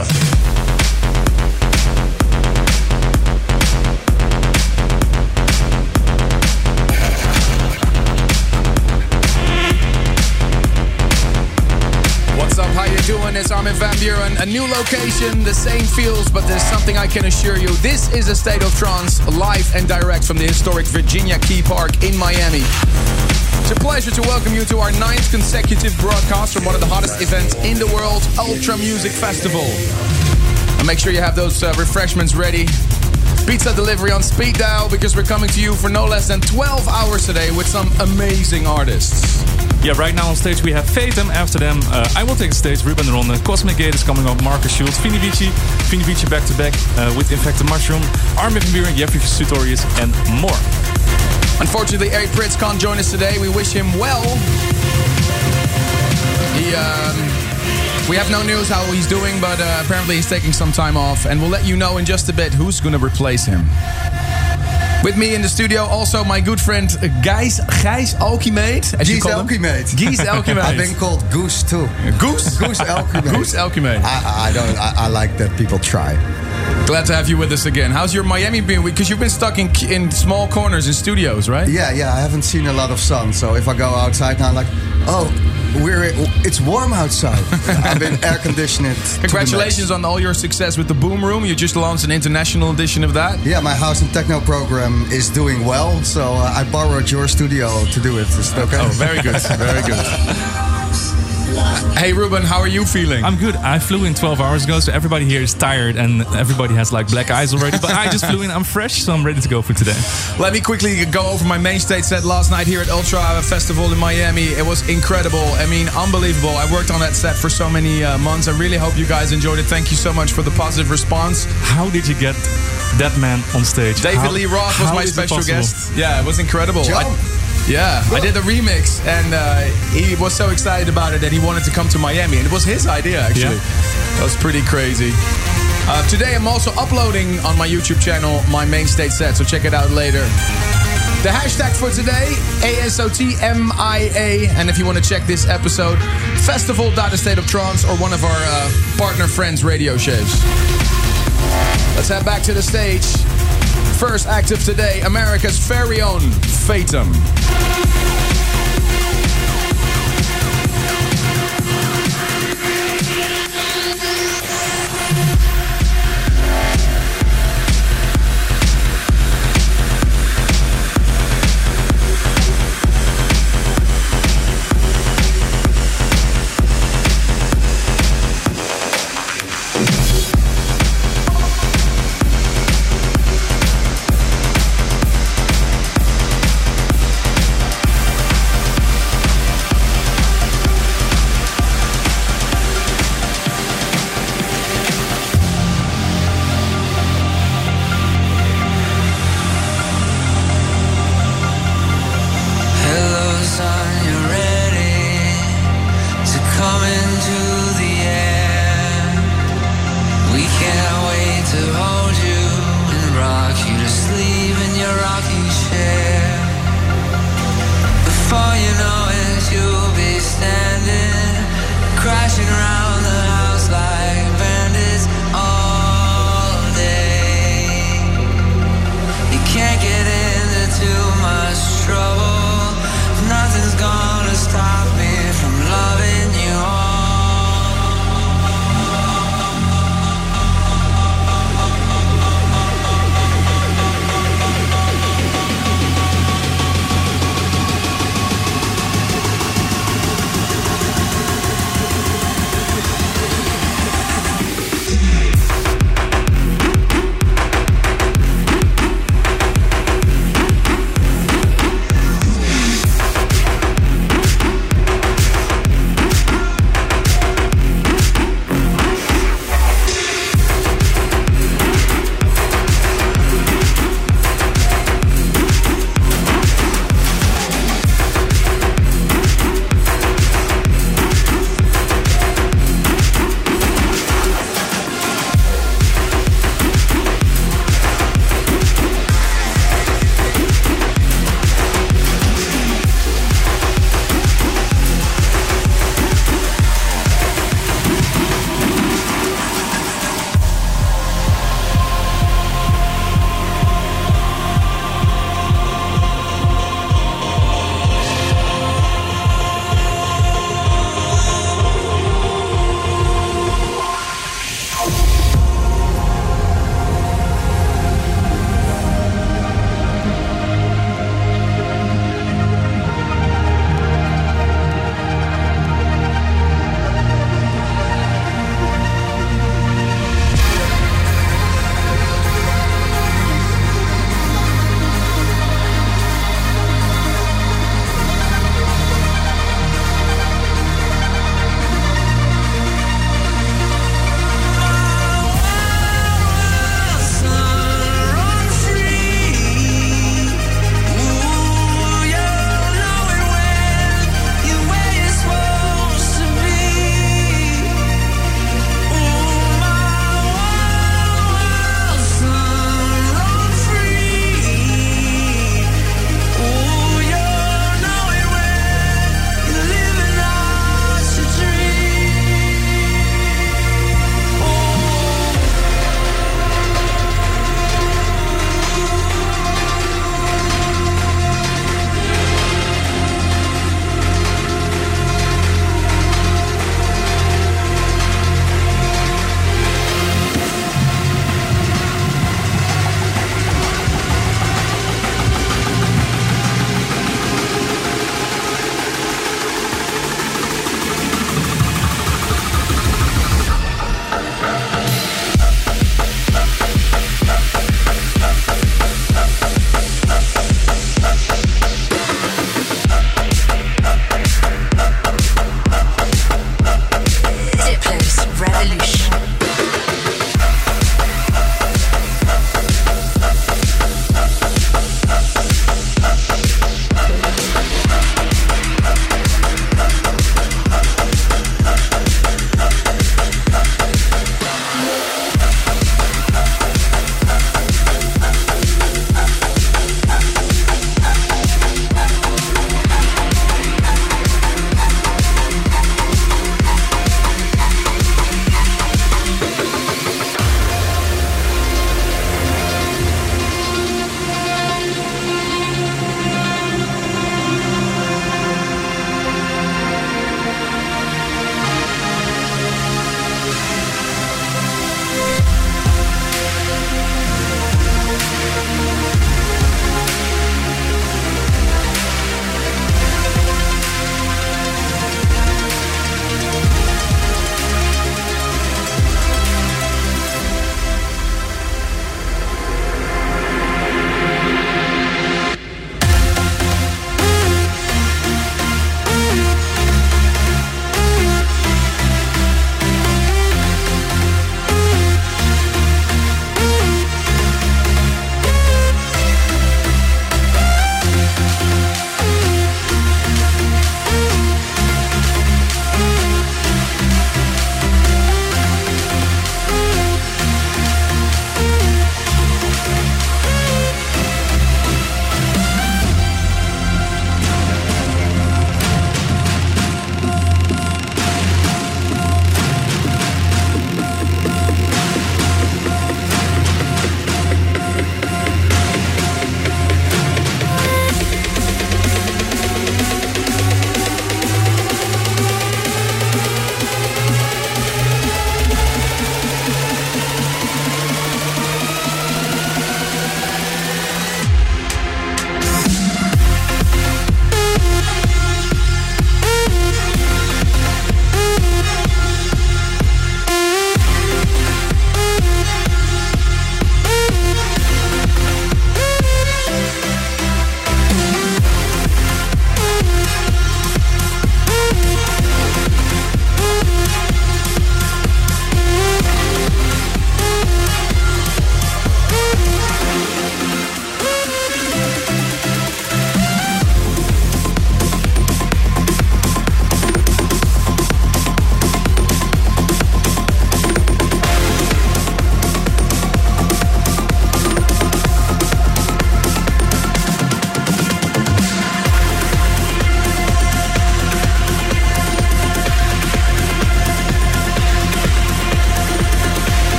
It's Armin van Buuren. A new location, the same feels, but there's something I can assure you. This is A State of Trance, live and direct from the historic Virginia Key Park in Miami. It's a pleasure to welcome you to our 9th consecutive broadcast from one of the hottest events in the world, Ultra Music Festival. And make sure you have those refreshments ready. Pizza delivery on speed dial, because we're coming to you for no less than 12 hours today with some amazing artists. Yeah, right now on stage we have Fatum. After them, I will take the stage. Ruben de Ronde, Cosmic Gate is coming up. Marcus Schultz, Vini Vici back to back with Infected Mushroom, Armin van Buuren, Jeffrey Sutorius, and more. Unfortunately, Eric Prydz can't join us today. We wish him well. We have no news how he's doing, but apparently he's taking some time off, and we'll let you know in just a bit who's going to replace him. With me in the studio, also my good friend Gijs Alkimade. Gijs Alkimade. Gijs Alkimade. I've been called Goose too. Goose? Goose Alkimade. Goose Alkimade. I like that people try. Glad to have you with us again. How's your Miami been? Because you've been stuck in small corners in studios, right? Yeah. I haven't seen a lot of sun, so if I go outside now, I'm like, oh, it's warm outside. I've been air conditioned. Congratulations on all your success with the Boom Room. You just launched an international edition of that. Yeah, my house and techno program is doing well, so I borrowed your studio to do it. Is it okay? Oh, very good, very good. Hey Ruben, how are you feeling? I'm good. I flew in 12 hours ago, so everybody here is tired and everybody has like black eyes already. But I just flew in. I'm fresh, so I'm ready to go for today. Let me quickly go over my main stage set last night here at Ultra Festival in Miami. It was incredible. I mean, unbelievable. I worked on that set for so many months. I really hope you guys enjoyed it. Thank you so much for the positive response. How did you get that man on stage? David Lee Roth was my special guest. Yeah, it was incredible. I did a remix, and he was so excited about it that he wanted to come to Miami, and it was his idea actually. Yeah. That was pretty crazy. Today I'm also uploading on my YouTube channel my main stage set, so check it out later. The hashtag for today, ASOTMIA, and if you want to check this episode, festival.astateoftrance or one of our partner friends radio shows. Let's head back to the stage. First act of today, America's very own Fatum.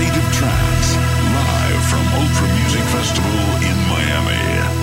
State of Trance, live from Ultra Music Festival in Miami.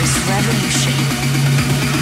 Dance Revolution.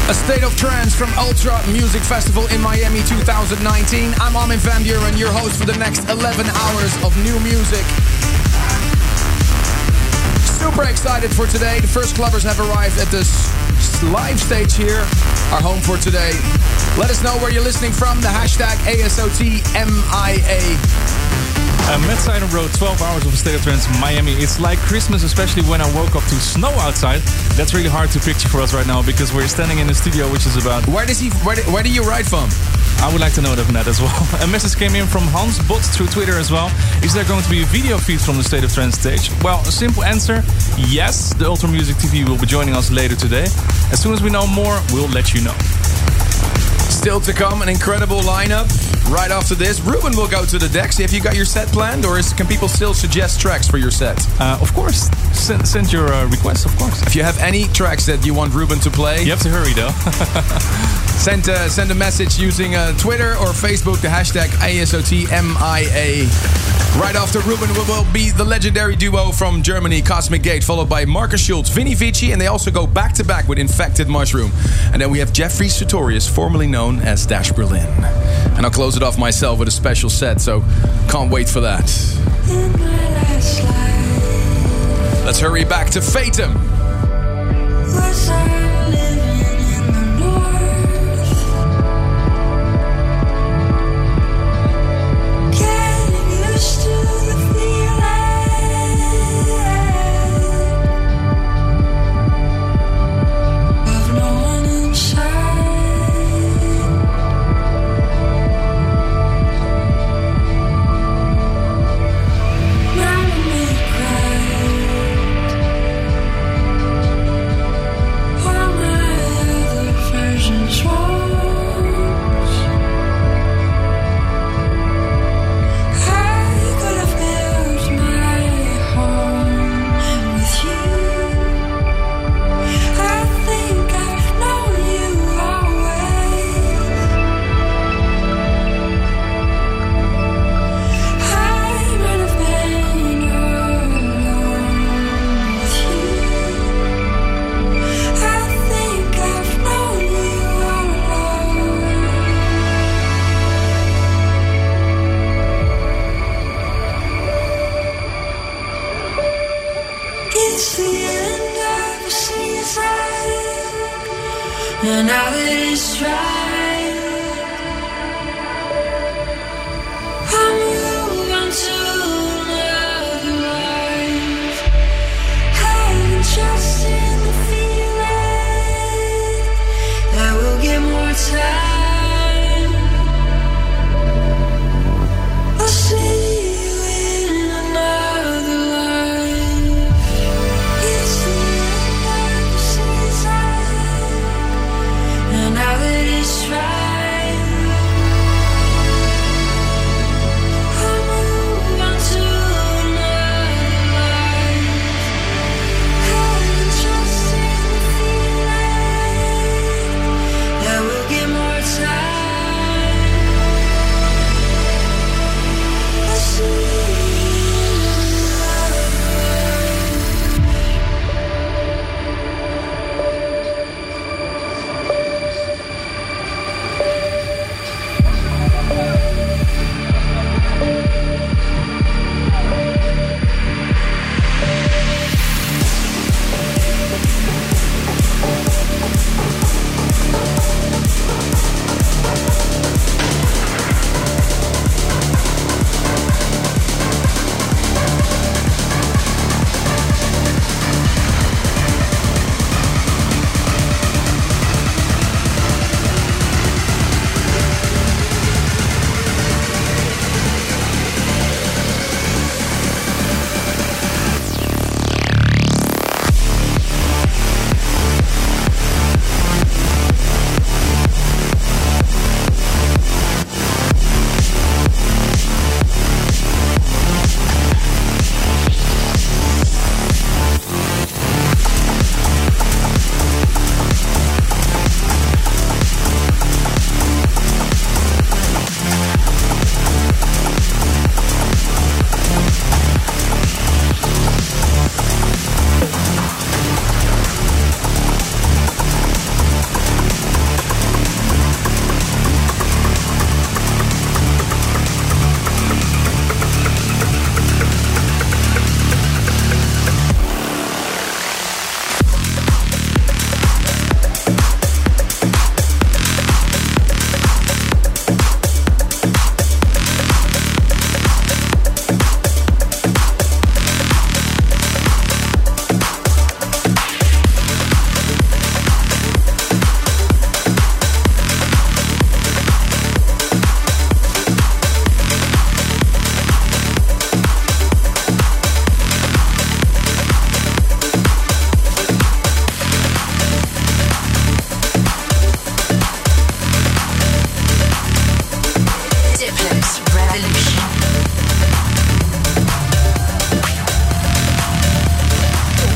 A State of Trance from Ultra Music Festival in Miami 2019. I'm Armin van Buuren, your host for the next 11 hours of new music. Super excited for today. The first clubbers have arrived at this live stage here, our home for today. Let us know where you're listening from. The hashtag ASOTMIA. Matt Seidel wrote 12 hours of State of Trance Miami. It's like Christmas, especially when I woke up to snow outside. That's really hard to picture for us right now because we're standing in the studio, which is about... Where do you write from? I would like to know that from that as well. A message came in from Hans Bot through Twitter as well. Is there going to be a video feed from the State of Trance stage? Well, a simple answer, yes. The Ultra Music TV will be joining us later today. As soon as we know more, we'll let you know. Still to come, an incredible lineup. Right after this, Ruben will go to the decks. Have you got your set planned, or can people still suggest tracks for your set? Of course. Send your requests, of course. If you have any tracks that you want Ruben to play... You have to hurry, though. Send a message using Twitter or Facebook, the hashtag ASOTMIA. Right after Ruben will be the legendary duo from Germany, Cosmic Gate, followed by Marcus Schultz, Vinny Vici, and they also go back-to-back with Infected Mushroom. And then we have Jeffrey Sutorius, formerly known as Dash Berlin. And I'll close it off myself with a special set, so can't wait for that. Let's hurry back to Fatum. More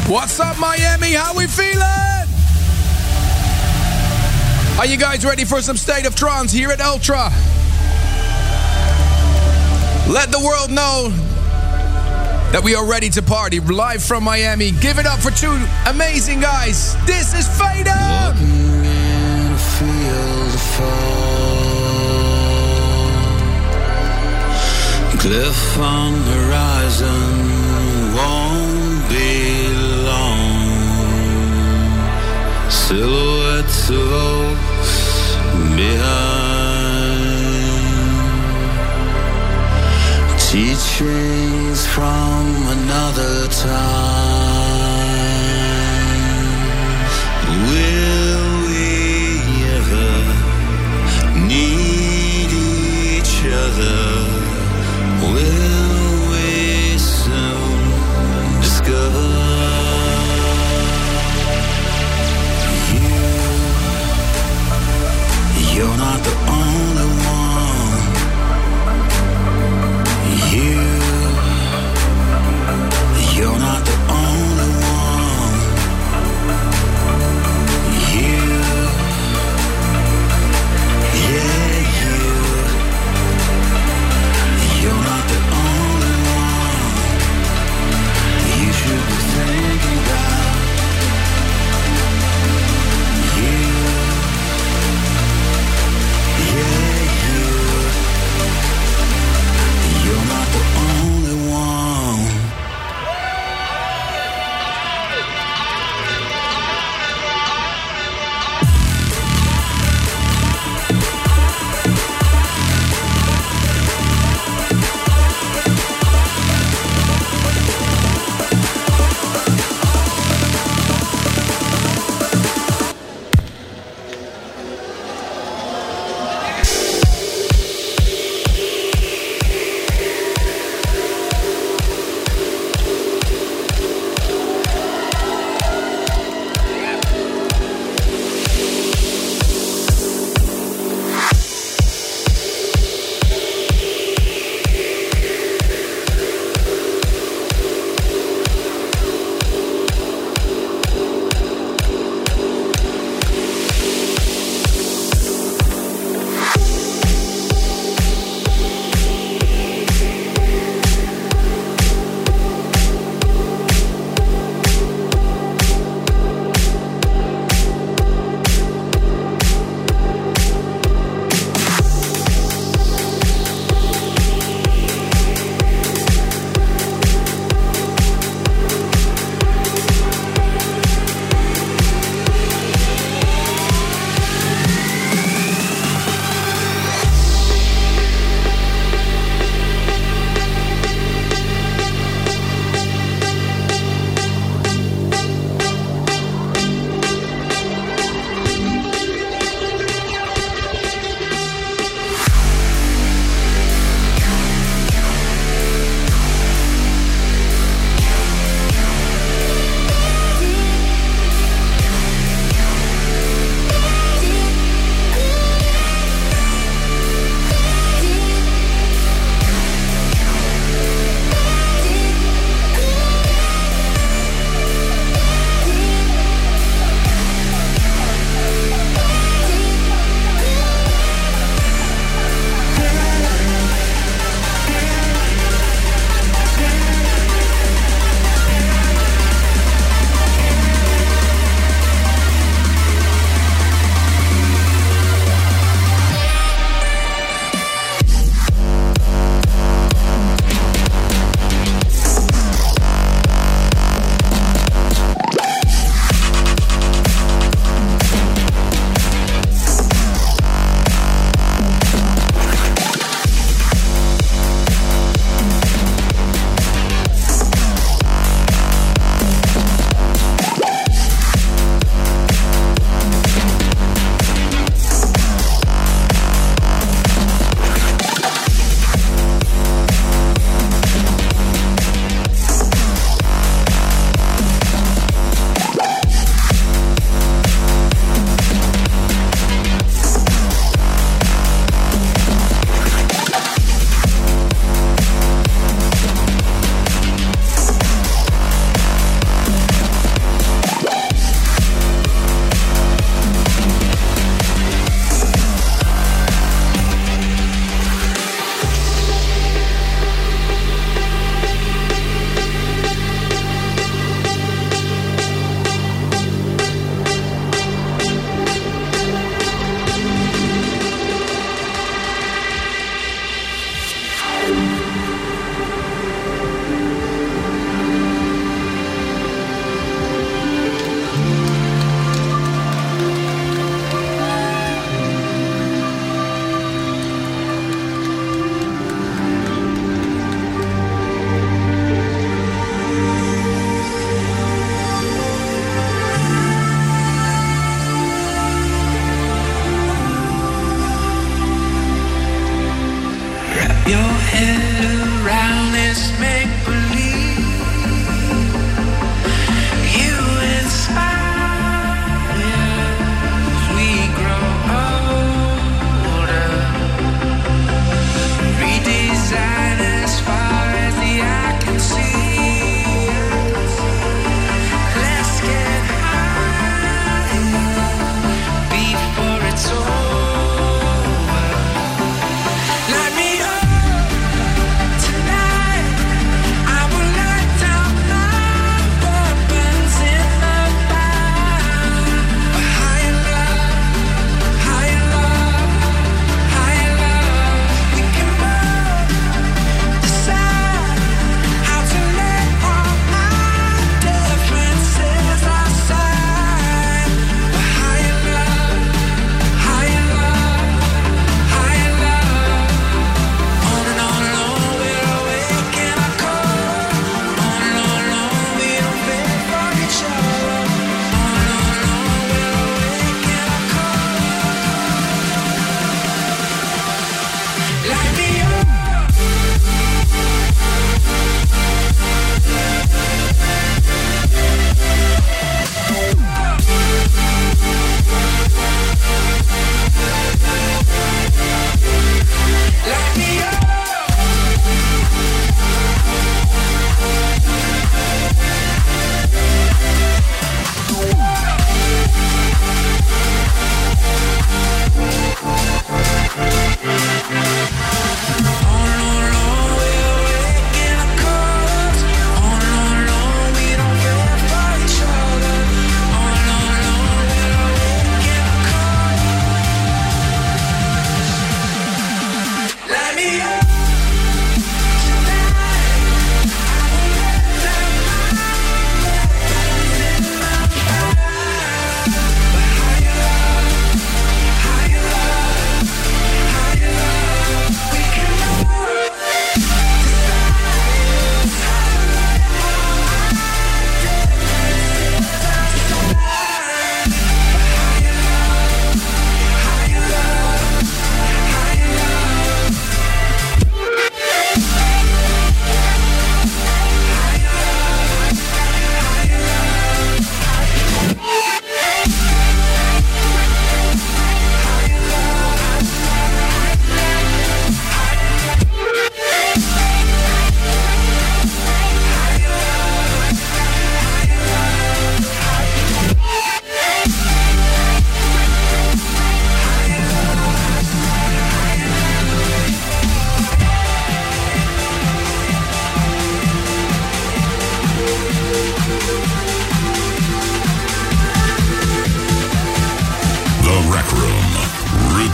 What's up, Miami? How we feeling? Are you guys ready for some State of Trance here at Ultra? Let the world know that we are ready to party live from Miami. Give it up for two amazing guys. This is Fader. Walking in a field of fall, cliff on the horizon won't be long. Silhouettes of oaks behind, teachings from another time. Will we ever need each other? Will we soon discover? You're not the only one. You're not the only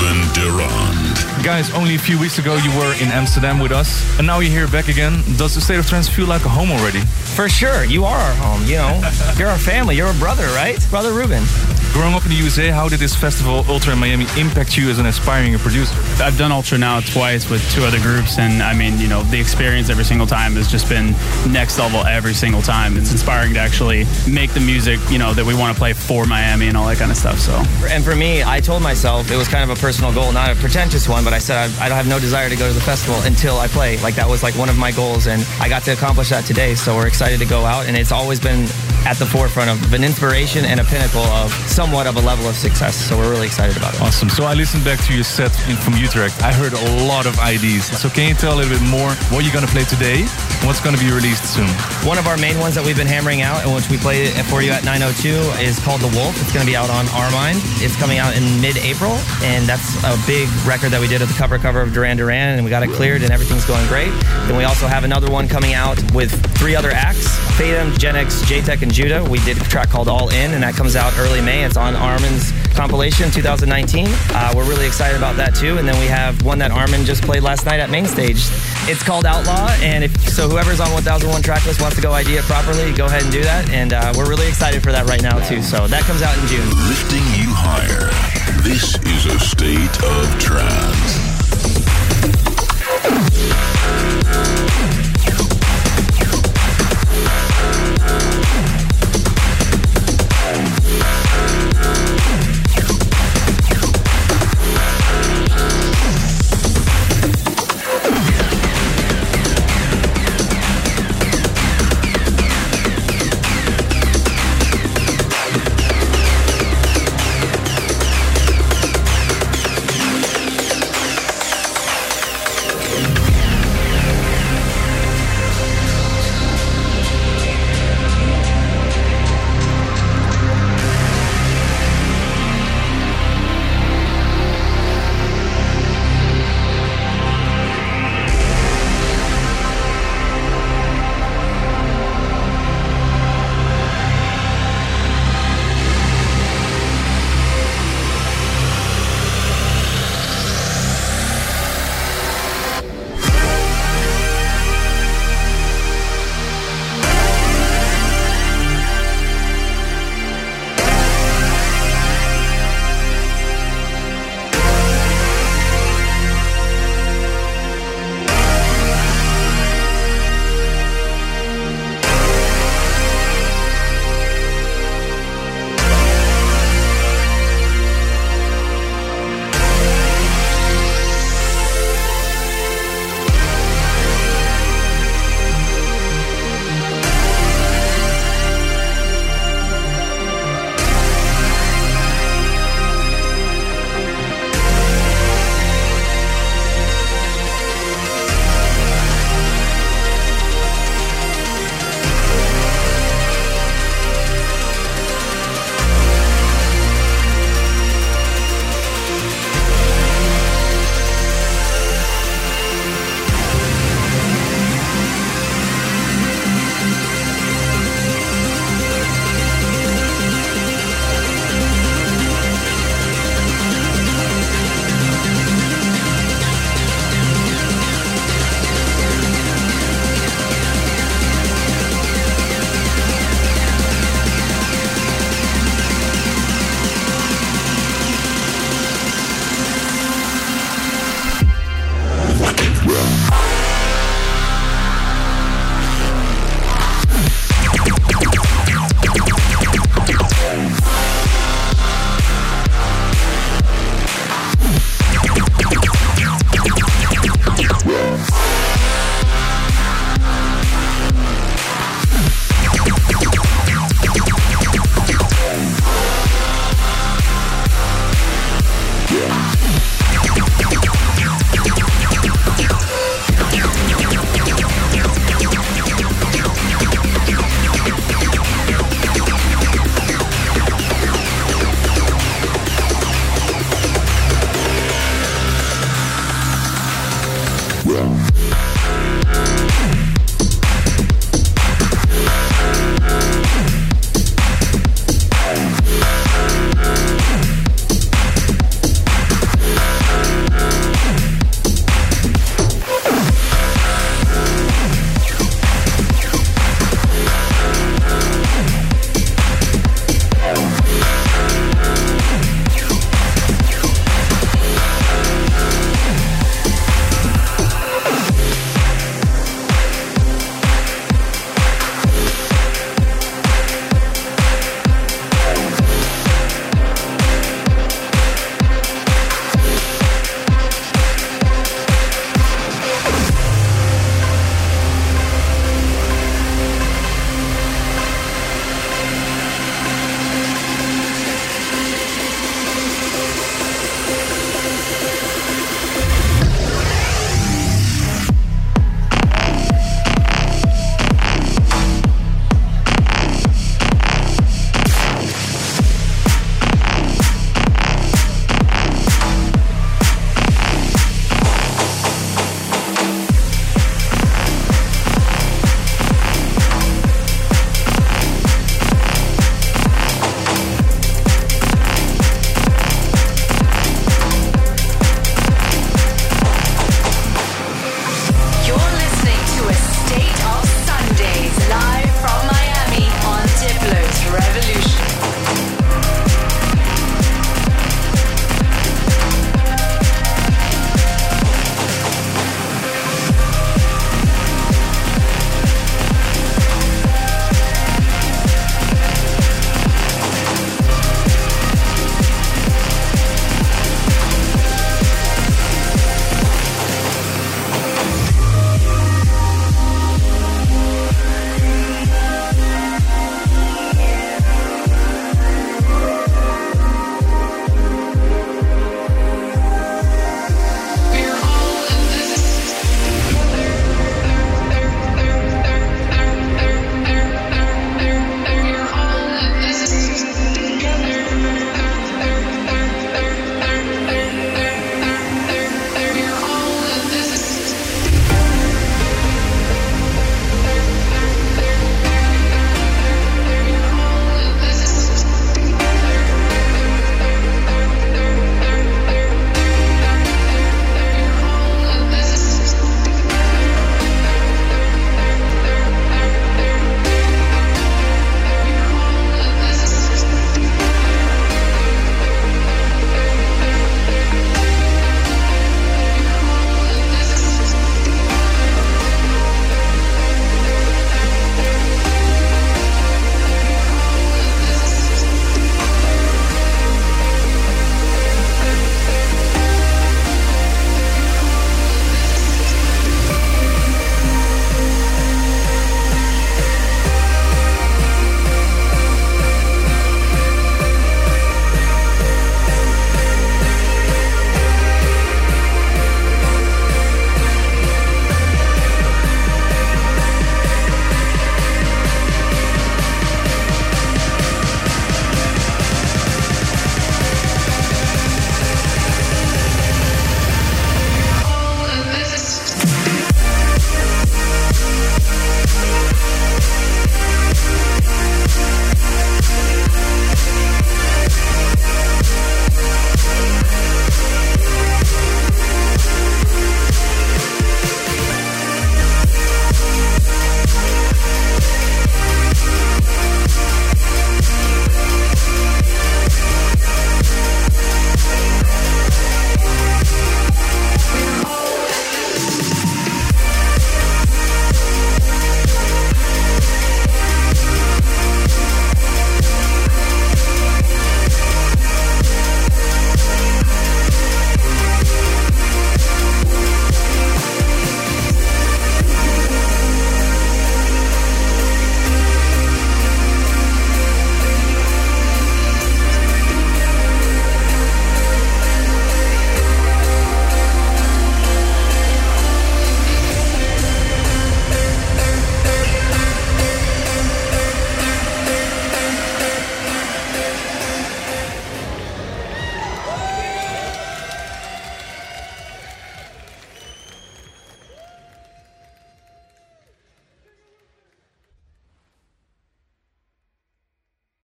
Ruben de Ronde. Guys, only a few weeks ago you were in Amsterdam with us, and now you're here back again. Does the State of Trance feel like a home already? For sure, you are our home, you know. You're our family, you're a brother, right? Brother Ruben. Growing up in the USA, how did this festival, Ultra in Miami, impact you as an aspiring producer? I've done Ultra now twice with 2 other groups, and I mean, you know, the experience every single time has just been next level every single time. It's inspiring to actually make the music, you know, that we want to play for Miami and all that kind of stuff, so. And for me, I told myself, it was kind of a personal goal, not a pretentious one, but I said I don't have no desire to go to the festival until I play. Like, that was like one of my goals, and I got to accomplish that today, so we're excited to go out, and it's always been at the forefront of an inspiration and a pinnacle of somewhat of a level of success, so we're really excited about it. Awesome. So I listened back to your set from Utrecht. I heard a lot of IDs. So can you tell a little bit more what you're going to play today and what's going to be released soon? One of our main ones that we've been hammering out and which we played for you at 902 is called The Wolf. It's going to be out on Our Mind. It's coming out in mid-April, and that's a big record that we did at the cover of Duran Duran, and we got it cleared and everything's going great. Then we also have another one coming out with 3 other acts, Fatum, Genex, J-Tech, and Judah. We did a track called All In, and that comes out early May. It's on Armin's compilation 2019. We're really excited about that too. And then we have one that Armin just played last night at Main Stage. It's called Outlaw, and so whoever's on 1001 Tracklist wants to go ID it properly, go ahead and do that. And we're really excited for that right now too. So that comes out in June. Lifting you higher. This is a State of Trance.